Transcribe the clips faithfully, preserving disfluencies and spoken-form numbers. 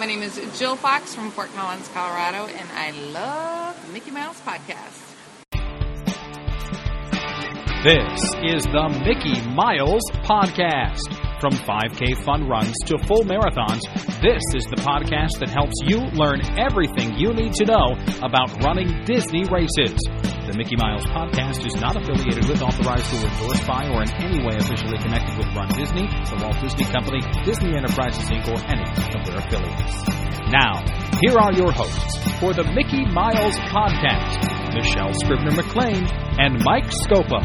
My name is Jill Fox from Fort Collins, Colorado, and I love the Mickey Mouse Podcast. This is the Mickey Miles Podcast. From five K fun runs to full marathons, this is the podcast that helps you learn everything you need to know about running Disney races. The Mickey Miles Podcast is not affiliated with, authorized, or endorsed by, or in any way officially connected with Run Disney, the Walt Disney Company, Disney Enterprises, Incorporated, or any of their affiliates. Now, here are your hosts for the Mickey Miles Podcast, Michelle Scribner-McLean and Mike Scopa.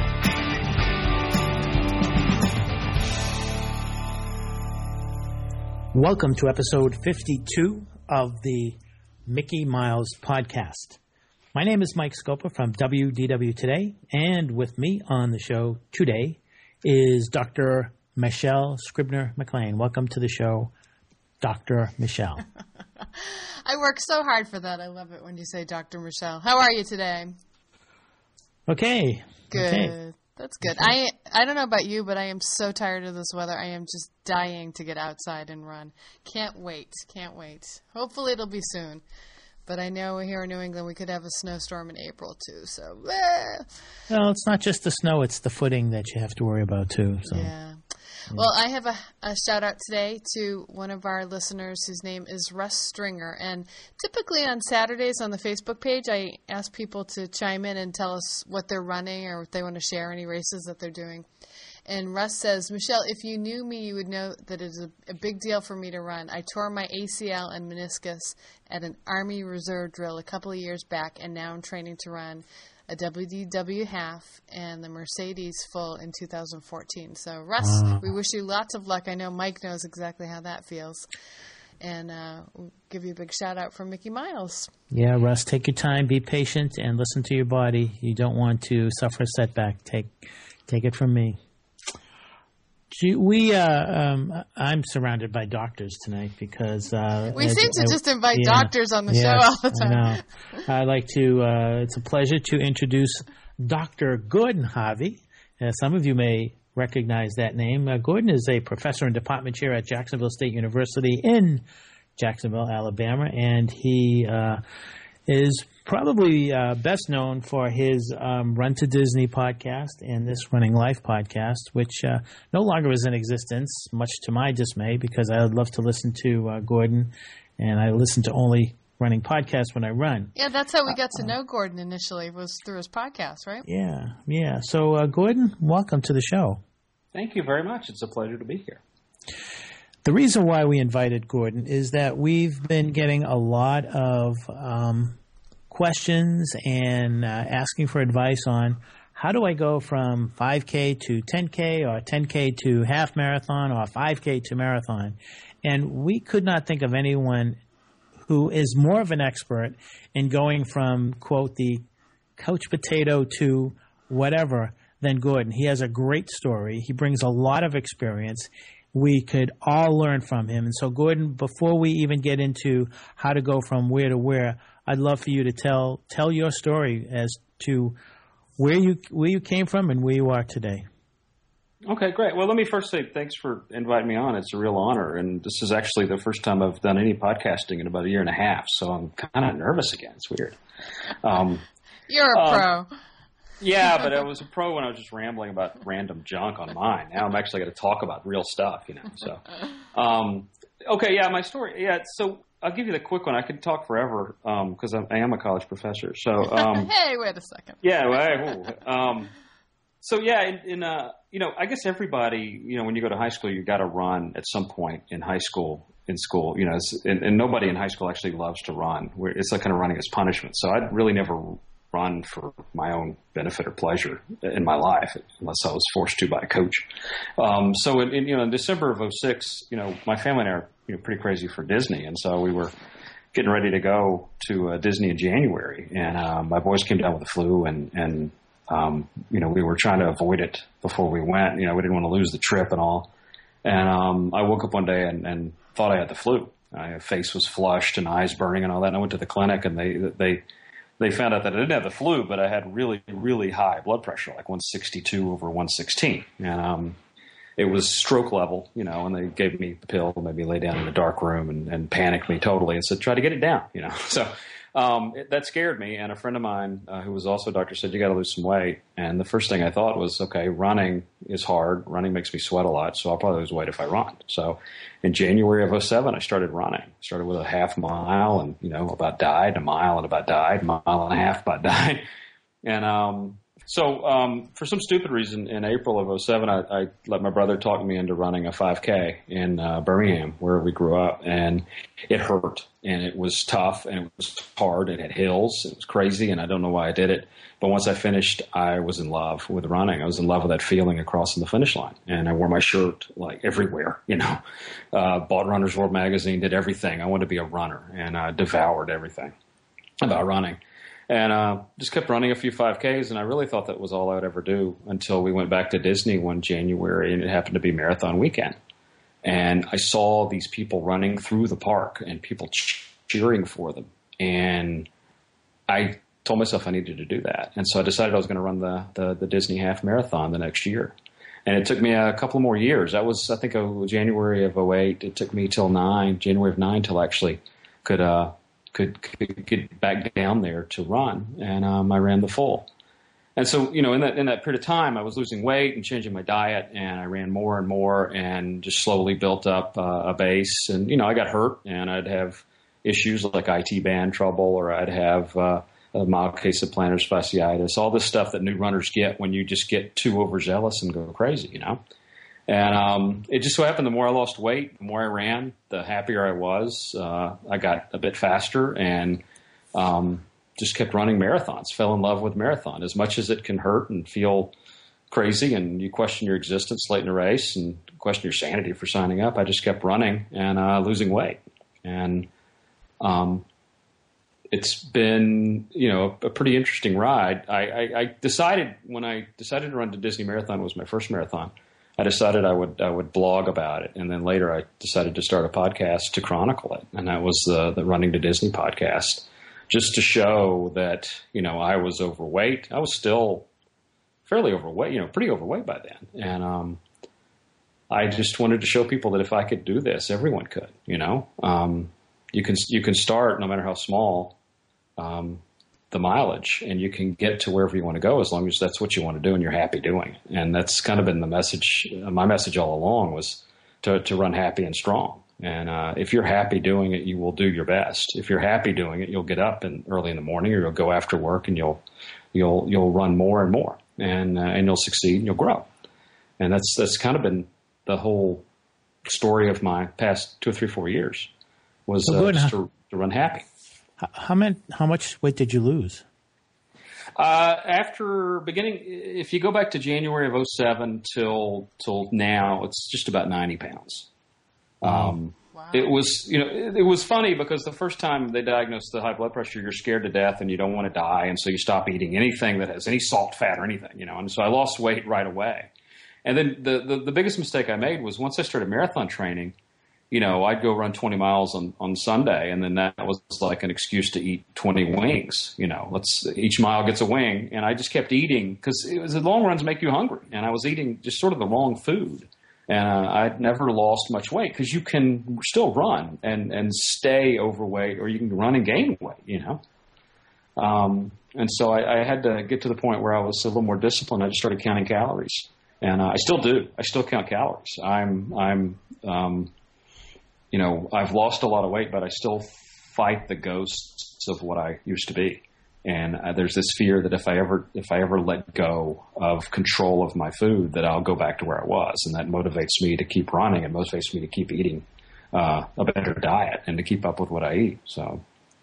Welcome to episode fifty-two of the Mickey Miles Podcast. My name is Mike Scopa from W D W Today, and with me on the show today is Doctor Michelle Scribner-McLean. Welcome to the show, Doctor Michelle. I work so hard for that. I love it when you say Doctor Michelle. How are you today? Okay. Good. Okay. That's good. I I don't know about you, but I am so tired of this weather. I am just dying to get outside and run. Can't wait. Can't wait. Hopefully it'll be soon. But I know here in New England we could have a snowstorm in April too. So, eh. Well, it's not just the snow; it's the footing that you have to worry about too. So. Yeah. Well, I have a, a shout out today to one of our listeners whose name is Russ Stringer. And typically on Saturdays on the Facebook page, I ask people to chime in and tell us what they're running or if they want to share any races that they're doing. And Russ says, Michelle, if you knew me, you would know that it is a, a big deal for me to run. I tore my A C L and meniscus at an Army Reserve drill a couple of years back, and now I'm training to run a W D W half and the Mercedes full in two thousand fourteen. So, Russ, uh, we wish you lots of luck. I know Mike knows exactly how that feels. And uh, we'll give you a big shout-out from Mickey Miles. Yeah, Russ, take your time, be patient, and listen to your body. You don't want to suffer a setback. Take take it from me. We, uh, um, I'm surrounded by doctors tonight because uh, we seem to I, just invite yeah, doctors on the yes, show all the time. I know. I'd like to. Uh, it's a pleasure to introduce Doctor Gordon Harvey. Uh, some of you may recognize that name. Uh, Gordon is a professor and department chair at Jacksonville State University in Jacksonville, Alabama, and he uh, is probably uh, best known for his um, Run to Disney podcast and this Running Life podcast, which uh, no longer is in existence, much to my dismay, because I would love to listen to uh, Gordon, and I listen to only running podcasts when I run. Yeah, that's how we got to know Gordon initially, was through his podcast, right? Yeah, yeah. So, uh, Gordon, welcome to the show. Thank you very much. It's a pleasure to be here. The reason why we invited Gordon is that we've been getting a lot of um, questions and uh, asking for advice on how do I go from five K to ten K or ten K to half marathon or five K to marathon. And we could not think of anyone who is more of an expert in going from, quote, the couch potato to whatever than Gordon. He has a great story. He brings a lot of experience. We could all learn from him. And so, Gordon, before we even get into how to go from where to where, I'd love for you to tell tell your story as to where you where you came from and where you are today. Okay, great. Well, let me first say thanks for inviting me on. It's a real honor. And this is actually the first time I've done any podcasting in about a year and a half. So I'm kind of nervous again. It's weird. Um, You're a um, pro. Yeah, but I was a pro when I was just rambling about random junk on mine. Now I'm actually going to talk about real stuff, you know. So, um, okay, yeah, my story. Yeah, so I'll give you the quick one. I could talk forever because um, I am a college professor. So, um, hey, wait a second. Yeah, well, um, so yeah, in, in uh, you know, I guess everybody, you know, when you go to high school, you got to run at some point in high school. In school, you know, and, and nobody in high school actually loves to run. It's like kind of running as punishment. So I'd really never run for my own benefit or pleasure in my life, unless I was forced to by a coach. Um, so in, in, you know, in December of oh six, you know, my family and I are you know, pretty crazy for Disney. And so we were getting ready to go to uh, Disney in January. And uh, my boys came down with the flu and, and um, you know, we were trying to avoid it before we went. You know, we didn't want to lose the trip and all. And um, I woke up one day and, and thought I had the flu. My face was flushed and eyes burning and all that. And I went to the clinic and they, they, They found out that I didn't have the flu, but I had really, really high blood pressure, like one sixty-two over one sixteen. And um, it was stroke level, you know, and they gave me the pill, made me lay down in a dark room and, and panicked me totally and said, try to get it down, you know. So um, it, that scared me. And a friend of mine uh, who was also a doctor said, you got to lose some weight. And the first thing I thought was, okay, running is hard. Running makes me sweat a lot, so I'll probably lose weight if I run. So in January of oh seven, I started running. Started with a half mile and, you know, about died, a mile and about died, a mile and a half about died. And um So um, for some stupid reason, in April of oh seven, I, I let my brother talk me into running a five K in uh, Birmingham, where we grew up, and it hurt, and it was tough, and it was hard. It had hills. It was crazy, and I don't know why I did it. But once I finished, I was in love with running. I was in love with that feeling of crossing the finish line, and I wore my shirt like everywhere, you know. Uh, bought Runner's World magazine, did everything. I wanted to be a runner, and I devoured everything about running. And uh, just kept running a few five Ks, and I really thought that was all I would ever do until we went back to Disney one January, and it happened to be marathon weekend. And I saw these people running through the park and people ch- cheering for them. And I told myself I needed to do that. And so I decided I was going to run the, the, the Disney half marathon the next year. And it took me a couple more years. That was, I think, uh, January of oh eight. It took me till nine, January of nine, till I actually could uh, – Could, could get back down there to run, and um, I ran the full. And so, you know, in that in that period of time, I was losing weight and changing my diet, and I ran more and more, and just slowly built up uh, a base. And you know, I got hurt, and I'd have issues like I T band trouble, or I'd have uh, a mild case of plantar fasciitis, all this stuff that new runners get when you just get too overzealous and go crazy, you know. And um, it just so happened the more I lost weight, the more I ran, the happier I was. Uh, I got a bit faster and um, just kept running marathons, fell in love with marathon. As much as it can hurt and feel crazy and you question your existence late in a race and question your sanity for signing up, I just kept running and uh, losing weight. And um, it's been, you know, a pretty interesting ride. I, I, I decided when I decided to run the Disney Marathon, it was my first marathon, I decided I would I would blog about it, and then later I decided to start a podcast to chronicle it, and that was the the Running to Disney podcast, just to show that, you know, I was overweight. I was still fairly overweight, you know, pretty overweight by then, and um, I just wanted to show people that if I could do this, everyone could. You know, um, you can you can start no matter how small. Um, the mileage, and you can get to wherever you want to go as long as that's what you want to do and you're happy doing it. And that's kind of been the message, my message all along was to, to run happy and strong. And uh, if you're happy doing it, you will do your best. If you're happy doing it, you'll get up in, early in the morning, or you'll go after work, and you'll you'll you'll run more and more, and uh, and you'll succeed and you'll grow. And that's that's kind of been the whole story of my past two or three, four years was uh, just to, to run happy. How many, how much weight did you lose? Uh, after beginning, if you go back to January of oh seven till till now, it's just about ninety pounds. Um, wow. It was, you know, it, it was funny because the first time they diagnosed the high blood pressure, you're scared to death and you don't want to die, and so you stop eating anything that has any salt, fat, or anything, you know. And so I lost weight right away. And then the the, the biggest mistake I made was once I started marathon training. You know, I'd go run twenty miles on, on Sunday, and then that was like an excuse to eat twenty wings. You know, let's each mile gets a wing, and I just kept eating because it was the long runs make you hungry, and I was eating just sort of the wrong food, and uh, I'd never lost much weight because you can still run and and stay overweight, or you can run and gain weight. You know, um, and so I, I had to get to the point where I was a little more disciplined. I just started counting calories, and uh, I still do. I still count calories. I'm I'm um, You know, I've lost a lot of weight, but I still fight the ghosts of what I used to be. And uh, there's this fear that if I ever if I ever let go of control of my food, that I'll go back to where I was. And that motivates me to keep running and motivates me to keep eating uh, a better diet and to keep up with what I eat. So,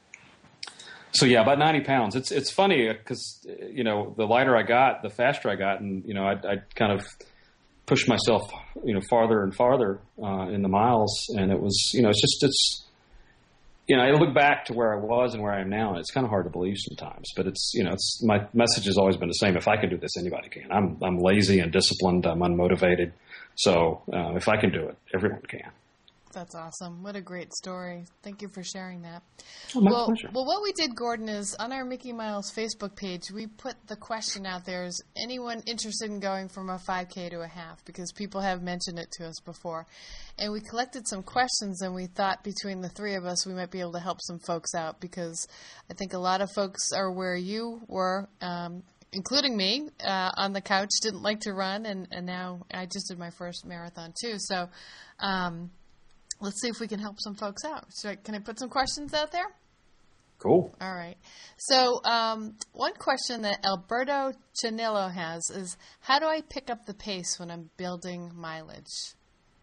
so yeah, about ninety pounds. It's it's funny because, you know, the lighter I got, the faster I got. And, you know, I, I kind of pushed myself, you know, farther and farther uh, in the miles, and it was, you know, it's just, it's, you know, I look back to where I was and where I am now, and it's kind of hard to believe sometimes. But it's, you know, it's my message has always been the same: if I can do this, anybody can. I'm I'm lazy and disciplined. I'm unmotivated, so uh, if I can do it, everyone can. That's awesome. What a great story. Thank you for sharing that. Oh, my well, pleasure. well, what we did, Gordon, is on our Mickey Miles Facebook page, we put the question out there, is anyone interested in going from a five K to a half? Because people have mentioned it to us before. And we collected some questions, and we thought between the three of us we might be able to help some folks out, because I think a lot of folks are where you were, um, including me, uh, on the couch, didn't like to run, and, and now I just did my first marathon too. So um, let's see if we can help some folks out. So can I put some questions out there? Cool. All right. So um, one question that Alberto Chanillo has is, how do I pick up the pace when I'm building mileage?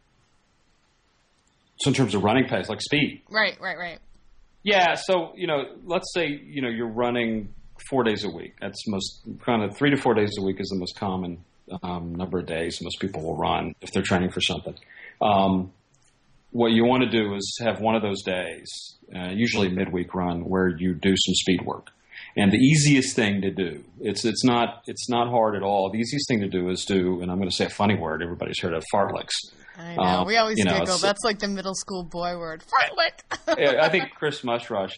So in terms of running pace, like speed. Right, right, right. Yeah. So, you know, let's say, you know, you're running four days a week. That's most kind of three to four days a week is the most common um, number of days most people will run if they're training for something. Um, what you want to do is have one of those days, uh, usually a midweek run, where you do some speed work. And the easiest thing to do, it's it's not it's not hard at all. The easiest thing to do is do, and I'm going to say a funny word. Everybody's heard of fartleks. I know. Um, we always you know, giggle. That's like the middle school boy word. Fartlek. Yeah, I think Chris Mushrush,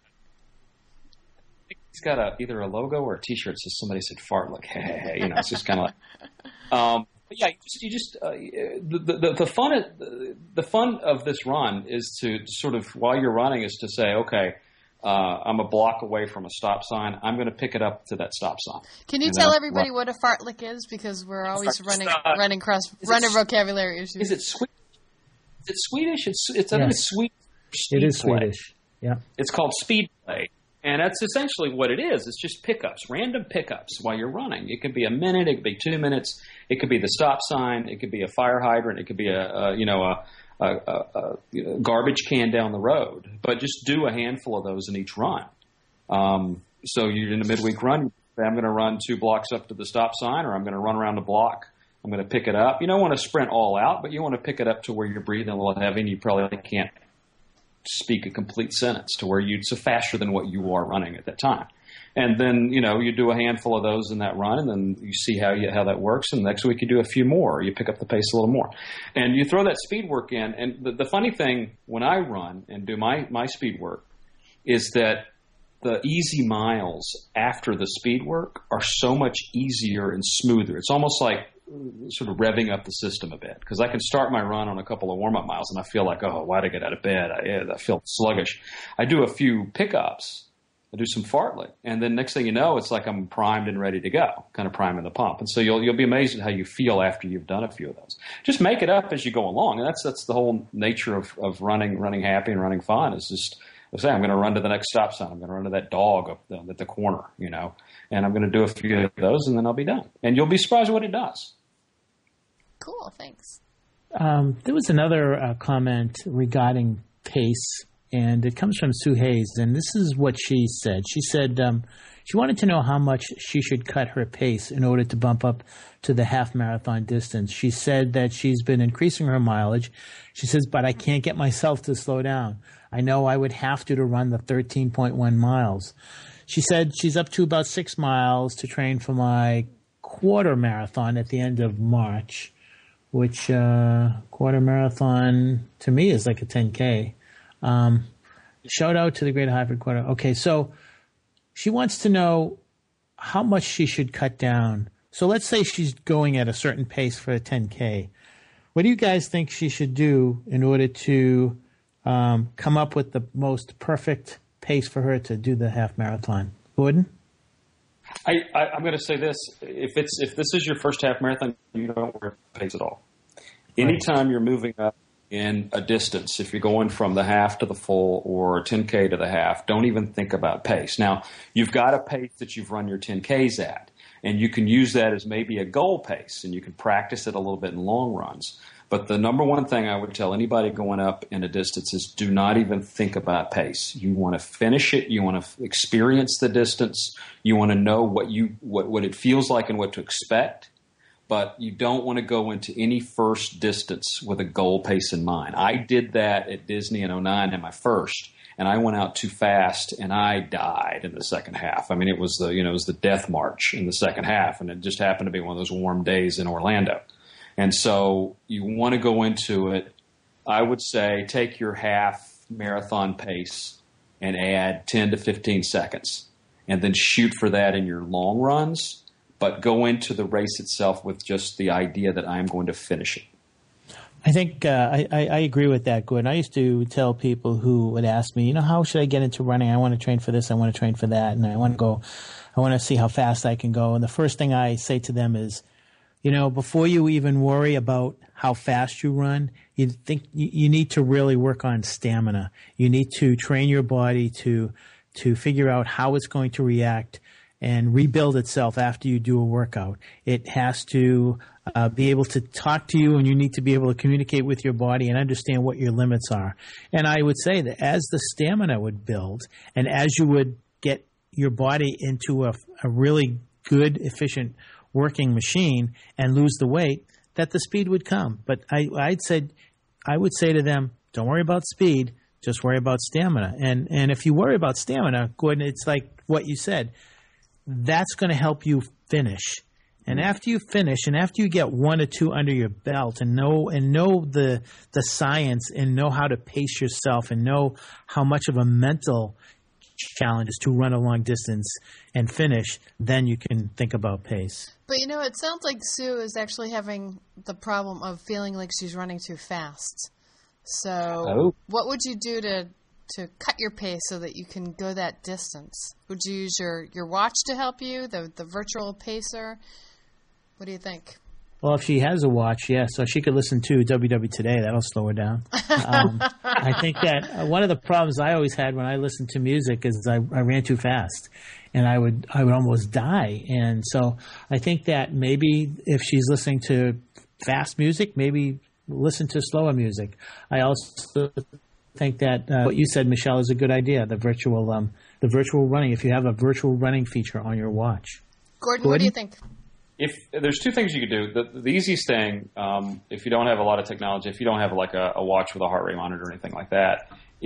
he's got a either a logo or a T-shirt that says somebody said fartlek. Hey, hey, hey. You know, it's just kind of like, um, but yeah, you just, you just uh, the, the the fun of, the, the fun of this run is to sort of while you're running is to say, okay, uh, I'm a block away from a stop sign. I'm going to pick it up to that stop sign. Can you and tell then everybody run. what a fartlek is? Because we're always running uh, running cross is running it, vocabulary issues. Is it Swedish? Is it Swedish? It's it's I Yes. think it's Swedish. It is Speed play. Swedish. Yeah. It's called speed play. And that's essentially what it is. It's just pickups, random pickups while you're running. It could be a minute, it could be two minutes, it could be the stop sign, it could be a fire hydrant, it could be a, a you know a, a, a, a you know, garbage can down the road. But just do a handful of those in each run. Um, so you're in a midweek run. I'm going to run two blocks up to the stop sign, or I'm going to run around the block. I'm going to pick it up. You don't want to sprint all out, but you want to pick it up to where you're breathing a little heavy, and you probably can't speak a complete sentence to where you'd so faster than what you are running at that time. And then, you know, you do a handful of those in that run, and then you see how you, how that works. And next week you do a few more, or you pick up the pace a little more. And you throw that speed work in. And the, the funny thing when I run and do my, my speed work is that the easy miles after the speed work are so much easier and smoother. It's almost like sort of revving up the system a bit, because I can start my run on a couple of warm-up miles and I feel like, oh, why'd I get out of bed? I, I feel sluggish. I do a few pickups, I do some fartlek, and then next thing you know, it's like I'm primed and ready to go, kind of priming the pump. And so you'll you'll be amazed at how you feel after you've done a few of those. Just make it up as you go along, and that's that's the whole nature of, of running running happy and running fun. Is just I say I'm going to run to the next stop sign. I'm going to run to that dog up the, at the corner, you know, and I'm going to do a few of those, and then I'll be done. And you'll be surprised what it does. Cool, thanks. Um, there was another uh, comment regarding pace, and it comes from Sue Hayes, and this is what she said. She said um, she wanted to know how much she should cut her pace in order to bump up to the half marathon distance. She said that she's been increasing her mileage. She says, but I can't get myself to slow down. I know I would have to to run the thirteen point one miles. She said she's up to about six miles to train for my quarter marathon at the end of March, which uh, quarter marathon to me is like a ten K. Um, shout out to the Greater Hartford Quarter. Okay, so she wants to know how much she should cut down. So let's say she's going at a certain pace for a ten K. What do you guys think she should do in order to um, come up with the most perfect pace for her to do the half marathon? Gordon? I, I, I'm going to say this: if it's if this is your first half marathon, you don't worry about pace at all. Anytime you're moving up in a distance, if you're going from the half to the full or ten K to the half, don't even think about pace. Now, you've got a pace that you've run your ten Ks at, and you can use that as maybe a goal pace, and you can practice it a little bit in long runs. But the number one thing I would tell anybody going up in a distance is do not even think about pace. You want to finish it. You want to experience the distance. You want to know what you what, what it feels like and what to expect. But you don't want to go into any first distance with a goal pace in mind. I did that at Disney in oh nine in my first, and I went out too fast, and I died in the second half. I mean, it was the you know it was the death march in the second half, and it just happened to be one of those warm days in Orlando. And so you want to go into it I would say take your half marathon pace and add ten to fifteen seconds, and then shoot for that in your long runs, but go into the race itself with just the idea that I'm going to finish it. I think uh, I, I, I agree with that, Gordon. I used to tell people who would ask me, you know, how should I get into running? I want to train for this, I want to train for that, and I want to go, I want to see how fast I can go. And the first thing I say to them is, you know, before you even worry about how fast you run, you think you, you need to really work on stamina. You need to train your body to to figure out how it's going to react and rebuild itself after you do a workout. It has to uh, be able to talk to you, and you need to be able to communicate with your body and understand what your limits are. And I would say that as the stamina would build, and as you would get your body into a, a really good, efficient working machine and lose the weight, that the speed would come. But I, I'd said, I would say to them, don't worry about speed, just worry about stamina. And and if you worry about stamina, Gordon, it's like what you said. That's going to help you finish. And after you finish, and after you get one or two under your belt, and know and know the the science, and know how to pace yourself, and know how much of a mental challenge is to run a long distance and finish, then you can think about pace. But you know, it sounds like Sue is actually having the problem of feeling like she's running too fast. So, oh. what would you do to to cut your pace so that you can go that distance? Would you use your, your watch to help you, the the virtual pacer? What do you think? Well, if she has a watch, yeah, so she could listen to W W Today. That'll slow her down. Um, I think that uh, one of the problems I always had when I listened to music is I, I ran too fast, and I would I would almost die. And so I think that maybe if she's listening to fast music, maybe listen to slower music. I also think that uh, what you said, Michelle, is a good idea. The virtual um, the virtual running. If you have a virtual running feature on your watch, Gordon, Gordon? what do you think? If there's two things you could do, the, the easiest thing, um, if you don't have a lot of technology, if you don't have like a, a watch with a heart rate monitor or anything like that,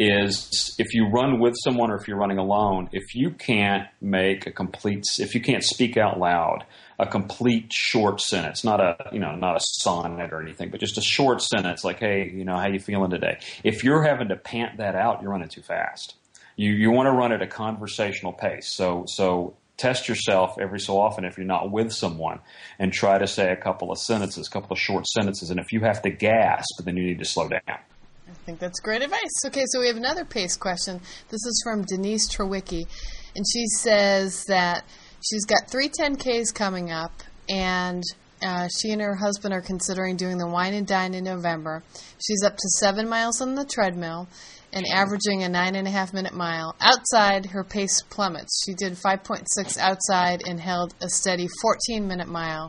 is if you run with someone or if you're running alone, if you can't make a complete, if you can't speak out loud, a complete short sentence, not a, you know, not a sonnet or anything, but just a short sentence like, hey, you know, how you feeling today? If you're having to pant that out, you're running too fast. You you want to run at a conversational pace. So so. Test yourself every so often if you're not with someone and try to say a couple of sentences, a couple of short sentences. And if you have to gasp, then you need to slow down. I think that's great advice. Okay, so we have another pace question. This is from Denise Trewicki, and she says that she's got three ten Ks coming up, and uh, she and her husband are considering doing the Wine and Dine in November. She's up to seven miles on the treadmill and averaging a nine and a half minute mile. Outside, her pace plummets. She did five point six outside and held a steady fourteen minute mile.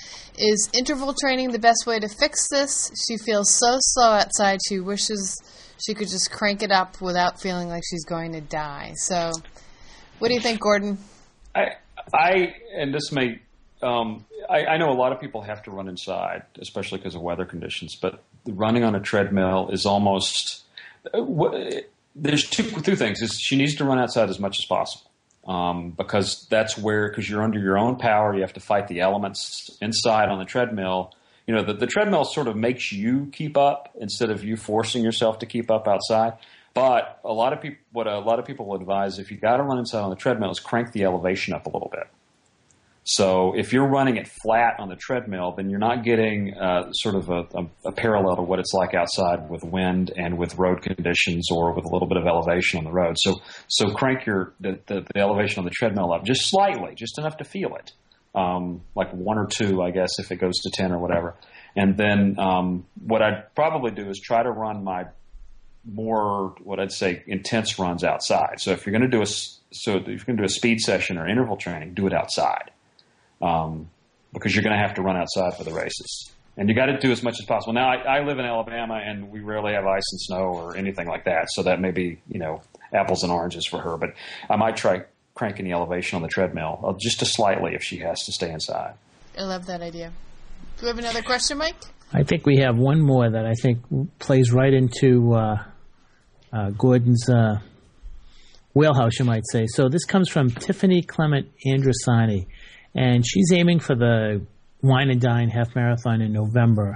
Is interval training the best way to fix this? She feels so slow outside, she wishes she could just crank it up without feeling like she's going to die. So, what do you think, Gordon? I, I and this may, um, I, I know a lot of people have to run inside, especially because of weather conditions, but running on a treadmill is almost... There's two two things. Is she needs to run outside as much as possible um, because that's where because you're under your own power. You have to fight the elements inside on the treadmill. You know the, the treadmill sort of makes you keep up instead of you forcing yourself to keep up outside. But a lot of people, what a lot of people will advise if you got to run inside on the treadmill is crank the elevation up a little bit. So if you're running it flat on the treadmill, then you're not getting uh, sort of a, a, a parallel to what it's like outside with wind and with road conditions or with a little bit of elevation on the road. So so crank your the, the, the elevation on the treadmill up just slightly, just enough to feel it, um, like one or two, I guess, if it goes to ten or whatever. And then um, what I'd probably do is try to run my more what I'd say intense runs outside. So if you're going to do a so if you're going to do a speed session or interval training, do it outside. Um, because you're going to have to run outside for the races. And you got to do as much as possible. Now, I, I live in Alabama, and we rarely have ice and snow or anything like that, so that may be, you know, apples and oranges for her. But I might try cranking the elevation on the treadmill uh, just to slightly if she has to stay inside. I love that idea. Do we have another question, Mike? I think we have one more that I think plays right into uh, uh, Gordon's uh, wheelhouse, you might say. So this comes from Tiffany Clement Andrusani. And she's aiming for the Wine and Dine Half Marathon in November.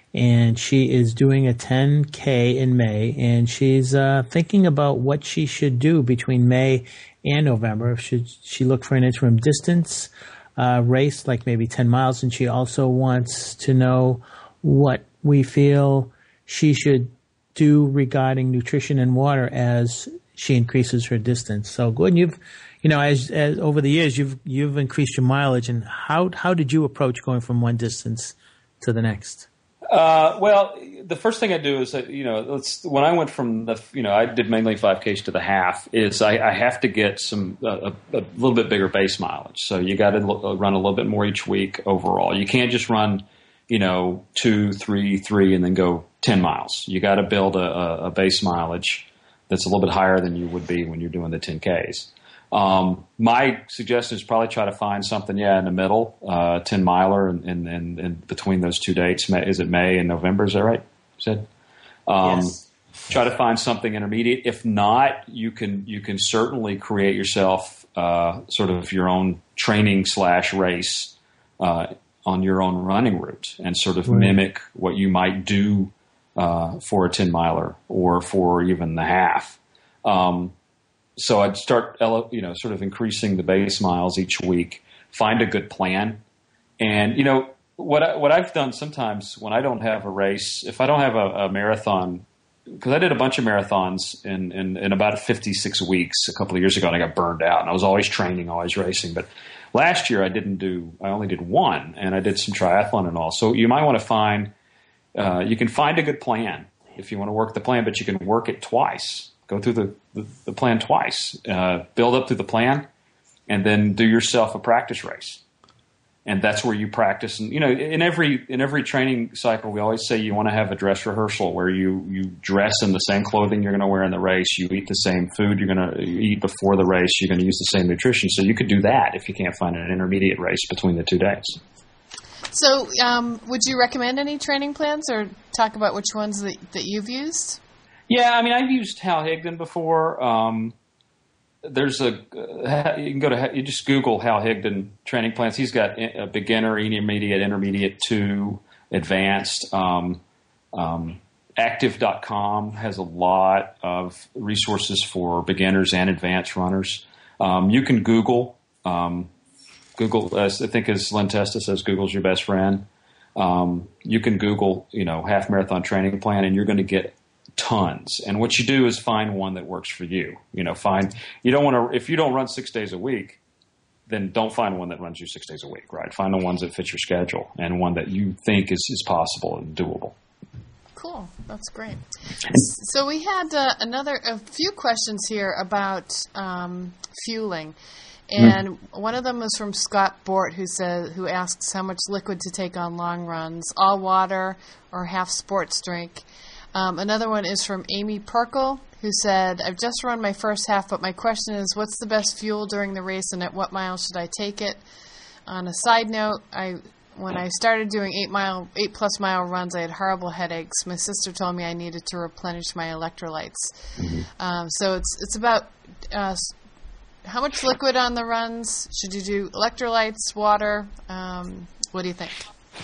and she is doing a ten K in May, and she's uh, thinking about what she should do between May and November. Should she look for an interim distance uh, race, like maybe ten miles, and she also wants to know what we feel she should do regarding nutrition and water as she increases her distance. So, Gordon, you've, you know, as, as over the years, you've you've increased your mileage, and how how did you approach going from one distance to the next? Uh, well, the first thing I do is, you know, let's, when I went from the, you know, I did mainly five Ks to the half, is I, I have to get some, uh, a, a little bit bigger base mileage. So you got to l- run a little bit more each week overall. You can't just run, you know, two, three, three, and then go ten miles. You got to build a, a, a base mileage that's a little bit higher than you would be when you're doing the ten Ks. Um, my suggestion is probably try to find something, yeah, in the middle, uh, ten miler, and, and, and, and between those two dates. May, is it May and November? Is that right? You said? Um, yes. Try to find something intermediate. If not, you can, you can certainly create yourself, uh, sort of your own training slash race, uh, on your own running route, and sort of right. mimic what you might do, uh, for a ten miler or for even the half. Um, So I'd start, you know, sort of increasing the base miles each week, find a good plan. And, you know, what, I, what I've done sometimes when I don't have a race, if I don't have a, a marathon, because I did a bunch of marathons in, in, in about fifty-six weeks a couple of years ago, and I got burned out, and I was always training, always racing. But last year I didn't do, I only did one, and I did some triathlon and all. So you might want to find, uh, you can find a good plan if you want to work the plan, but you can work it twice. Go through the, the, the plan twice, uh, build up to the plan, and then do yourself a practice race. And that's where you practice. And, you know, in every, in every training cycle, we always say you want to have a dress rehearsal where you, you dress in the same clothing you're going to wear in the race. You eat the same food you're going to eat before the race. You're going to use the same nutrition. So you could do that if you can't find an intermediate race between the two days. So um, would you recommend any training plans, or talk about which ones that, that you've used? Yeah, I mean, I've used Hal Higdon before. Um, there's a uh, you can go to you just Google Hal Higdon training plans. He's got a beginner, intermediate, intermediate to advanced. Um, um, active dot com has a lot of resources for beginners and advanced runners. Um, you can Google um, Google. As I think as Len Testa says, Google's your best friend. Um, you can Google, you know, half marathon training plan, and you're going to get tons. And what you do is find one that works for you. You know, find, you don't want to, if you don't run six days a week, then don't find one that runs you six days a week, right? Find the ones that fit your schedule and one that you think is, is possible and doable. Cool. That's great. So we had uh, another, a few questions here about um, fueling. And mm. one of them was from Scott Bort, who says, who asks how much liquid to take on long runs, all water or half sports drink. Um, another one is from Amy Perkle, who said, I've just run my first half, but my question is, what's the best fuel during the race, and at what mile should I take it? On a side note, I when I started doing eight mile, eight plus mile runs, I had horrible headaches. My sister told me I needed to replenish my electrolytes. Mm-hmm. Um, so it's it's about uh, how much liquid on the runs. Should you do electrolytes, water? Um, what do you think?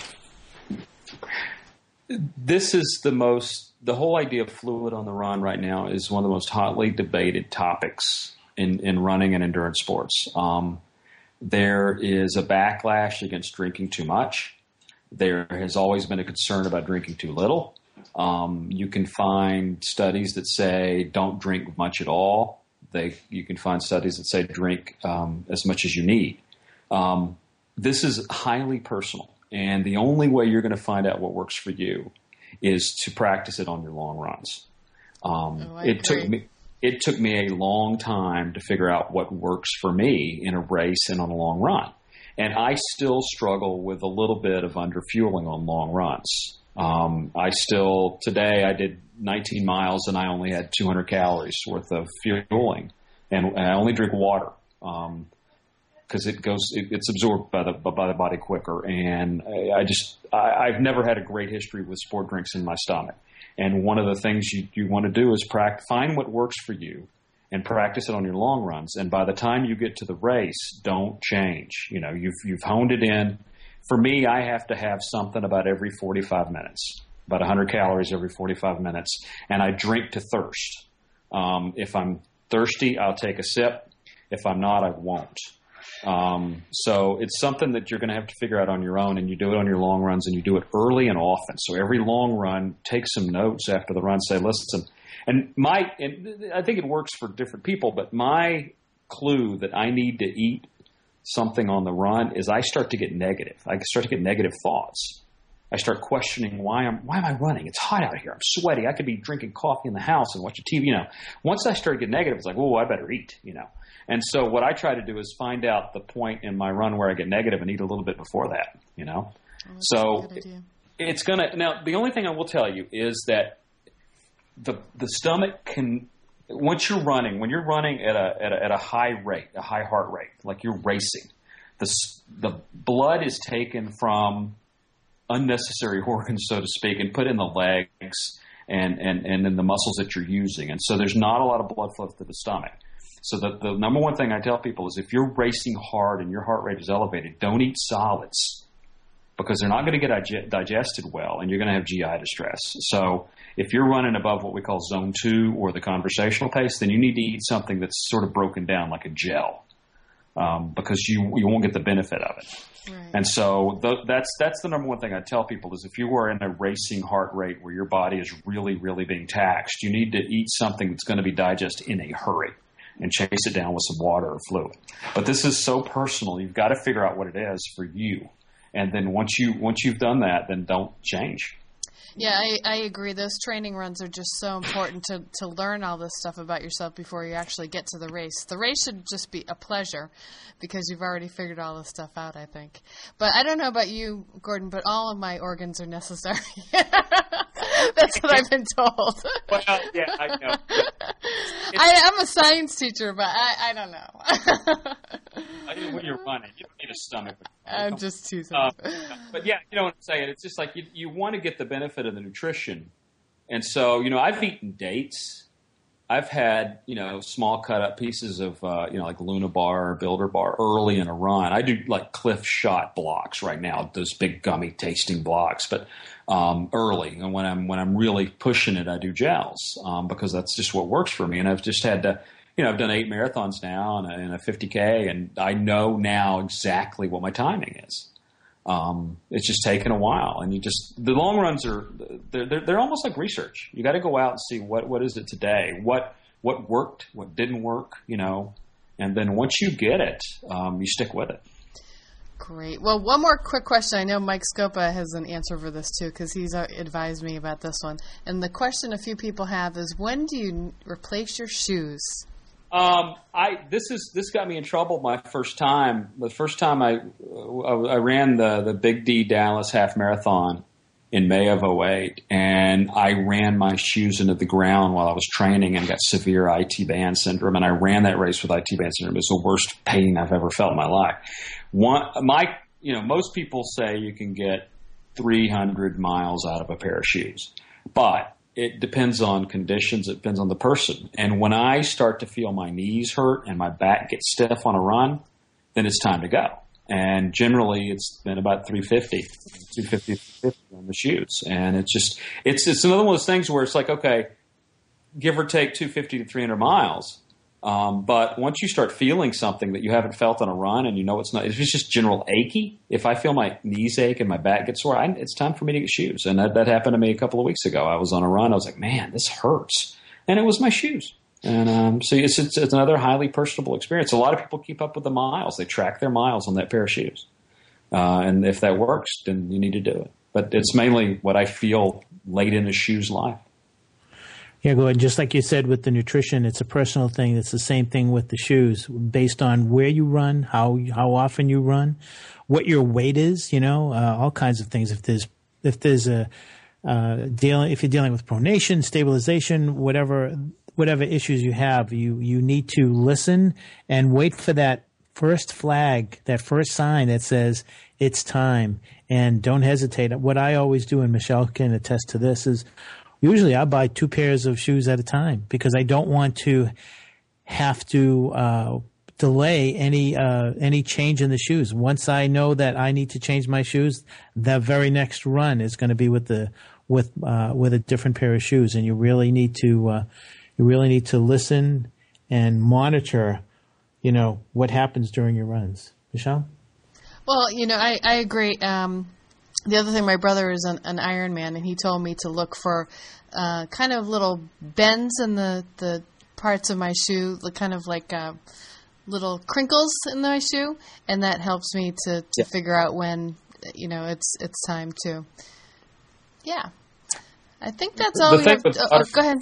This is the most, the whole idea of fluid on the run right now is one of the most hotly debated topics in, in running and endurance sports. Um, there is a backlash against drinking too much. There has always been a concern about drinking too little. Um, you can find studies that say don't drink much at all. They, you can find studies that say drink um, as much as you need. Um, this is highly personal. And the only way you're going to find out what works for you is to practice it on your long runs. Um, oh, it took me it took me a long time to figure out what works for me in a race and on a long run. And I still struggle with a little bit of underfueling on long runs. Um, I still today I did nineteen miles and I only had two hundred calories worth of fueling, and, and I only drink water. Um, because it goes, it, it's absorbed by the by the body quicker, and I, I just I, I've never had a great history with sport drinks in my stomach. And one of the things you, you want to do is practice, find what works for you, and practice it on your long runs. And by the time you get to the race, don't change. You know, you've you've honed it in. For me, I have to have something about every forty-five minutes. about one hundred calories every forty-five minutes, and I drink to thirst. Um, if I'm thirsty, I'll take a sip. If I'm not, I won't. Um, so it's something that you're going to have to figure out on your own, and you do it on your long runs, and you do it early and often. So every long run, take some notes after the run, say, listen, and my, and I think it works for different people, but my clue that I need to eat something on the run is I start to get negative. I start to get negative thoughts. I start questioning why I'm why am I running? It's hot out here. I'm sweaty. I could be drinking coffee in the house and watching T V. You know, once I start to get negative, it's like, oh, I better eat. You know, and so what I try to do is find out the point in my run where I get negative and eat a little bit before that. You know, oh, so it's gonna. Now, the only thing I will tell you is that the the stomach can. Once you're running, when you're running at a, at a at a high rate, a high heart rate, like you're racing, the the blood is taken from unnecessary organs, so to speak, and put in the legs and, and, and in the muscles that you're using. And so there's not a lot of blood flow to the stomach. So the, the number one thing I tell people is if you're racing hard and your heart rate is elevated, don't eat solids because they're not going to get dig- digested well, and you're going to have G I distress. So if you're running above what we call zone two or the conversational pace, then you need to eat something that's sort of broken down like a gel um, because you, you won't get the benefit of it. Right. And so th- that's that's the number one thing I tell people is if you are in a racing heart rate where your body is really, really being taxed, you need to eat something that's going to be digested in a hurry and chase it down with some water or fluid. But this is so personal. You've got to figure out what it is for you. And then once, you, once you've done that, then don't change. Yeah, I, I agree. Those training runs are just so important to, to learn all this stuff about yourself before you actually get to the race. The race should just be a pleasure because you've already figured all this stuff out, I think. But I don't know about you, Gordon, but all of my organs are necessary. That's what I've been told. Well, yeah, I know. I, I'm a science teacher, but I, I don't know. I mean, when you're running, you don't need a stomach. I'm just teasing. Uh, but yeah, you know what I'm saying? It's just like you, you want to get the benefit of the nutrition. And so, you know, I've eaten dates. I've had, you know, small cut up pieces of, uh, you know, like Luna Bar or Builder Bar early in a run. I do like Cliff Shot blocks right now, those big gummy tasting blocks, but um, early. And when I'm when I'm really pushing it, I do gels um, because that's just what works for me. And I've just had to, you know, I've done eight marathons now and a, and a fifty K, and I know now exactly what my timing is. Um, it's just taken a while, and you just the long runs are they're they're, they're almost like research. You got to go out and see what, what is it today, what what worked, what didn't work, you know, and then once you get it, um, you stick with it. Great. Well, one more quick question. I know Mike Scopa has an answer for this too because he's advised me about this one. And the question a few people have is, when do you replace your shoes? Um, I this is this got me in trouble my first time. The first time I I ran the the Big D Dallas Half Marathon in May of oh eight, and I ran my shoes into the ground while I was training and got severe I T band syndrome. And I ran that race with I T band syndrome. It was the worst pain I've ever felt in my life. One, my you know most people say you can get three hundred miles out of a pair of shoes, but it depends on conditions. It depends on the person. And when I start to feel my knees hurt and my back gets stiff on a run, then it's time to go. And generally, it's been about three fifty, two fifty, three fifty on the shoes. And it's just, it's it's another one of those things where it's like, okay, give or take two fifty to three hundred miles. Um, but once you start feeling something that you haven't felt on a run and you know it's not, if it's just general achy, if I feel my knees ache and my back gets sore, I, it's time for me to get shoes. And that, that happened to me a couple of weeks ago. I was on a run. I was like, man, this hurts. And it was my shoes. And um, so it's, it's, it's another highly personable experience. A lot of people keep up with the miles. They track their miles on that pair of shoes. Uh, and if that works, then you need to do it. But it's mainly what I feel late in the shoes life. Yeah, go ahead. Just like you said with the nutrition, it's a personal thing. It's the same thing with the shoes, based on where you run, how how often you run, what your weight is. You know, uh, all kinds of things. If there's if there's a uh, dealing if you're dealing with pronation, stabilization, whatever whatever issues you have, you you need to listen and wait for that first flag, that first sign that says it's time, and don't hesitate. What I always do, and Michelle can attest to this, is usually I buy two pairs of shoes at a time because I don't want to have to uh, delay any uh, any change in the shoes. Once I know that I need to change my shoes, the very next run is going to be with the with uh, with a different pair of shoes, and you really need to uh, you really need to listen and monitor, you know, what happens during your runs. Michelle? Well, you know, I, I agree. Um, the other thing, my brother is an, an Ironman, and he told me to look for uh, kind of little bends in the, the parts of my shoe, kind of like uh, little crinkles in my shoe, and that helps me to, to yeah. figure out when, you know, it's it's time to. Yeah. I think that's all the we thing have. With, Oh, go ahead.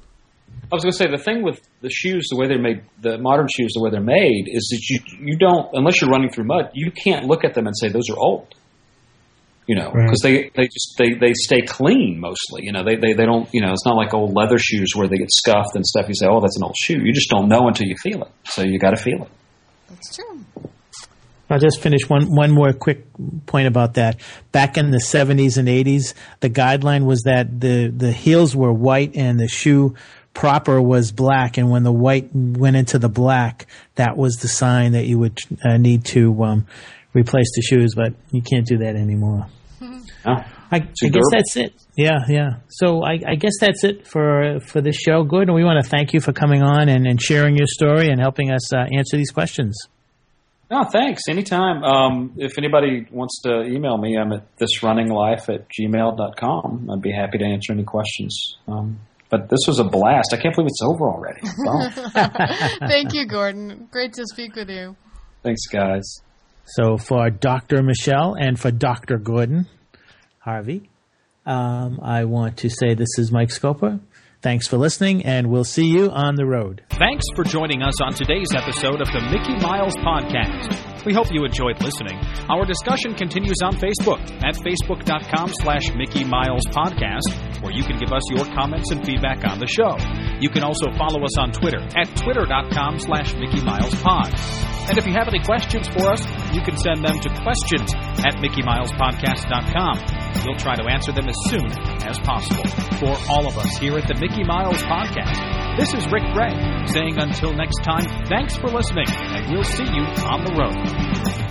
I was going to say, the thing with the shoes, the way they're made, the modern shoes, the way they're made, is that you you don't, unless you're running through mud, you can't look at them and say those are old. You know, because right. they, they just they, they stay clean mostly. You know, they, they they don't. You know, it's not like old leather shoes where they get scuffed and stuff. You say, oh, that's an old shoe. You just don't know until you feel it. So you got to feel it. That's true. I'll just finish one one more quick point about that. Back in the seventies and eighties, the guideline was that the the heels were white and the shoe proper was black, and when the white went into the black, that was the sign that you would uh, need to um, replace the shoes. But you can't do that anymore. Oh, I, I guess that's it. Yeah, yeah. So I, I guess that's it for for this show. Good, and we want to thank you for coming on and, and sharing your story and helping us uh, answer these questions. No, thanks. Anytime. Um, if anybody wants to email me, I'm at thisrunninglife at gmail dot com. I'd be happy to answer any questions. Um, but this was a blast. I can't believe it's over already. Wow. Thank you, Gordon. Great to speak with you. Thanks, guys. So for Doctor Michelle and for Doctor Gordon Harvey, um, I want to say this is Mike Scopa. Thanks for listening, and we'll see you on the road. Thanks for joining us on today's episode of the Mickey Miles Podcast. We hope you enjoyed listening. Our discussion continues on Facebook at facebook.com slash Mickey Miles Podcast, where you can give us your comments and feedback on the show. You can also follow us on Twitter at twitter.com slash Mickey Miles Pod. And if you have any questions for us, you can send them to questions at mickey miles podcast dot com. We'll try to answer them as soon as possible. For all of us here at the Mickey Miles Podcast, this is Rick Gray saying until next time, thanks for listening, and we'll see you on the road.